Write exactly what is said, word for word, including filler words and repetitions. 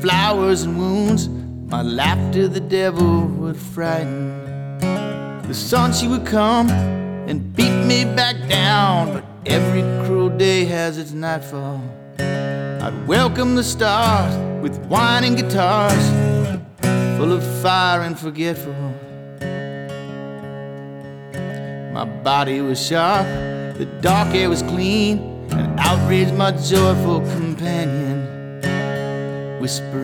flowers and wounds, my laughter the devil would frighten. The sun she would come and beat me back down, but every cruel day has its nightfall. I'd welcome the stars with wine and guitars, full of fire and forgetful. My body was sharp, the dark air was clean, and outraged my joyful companion, whispering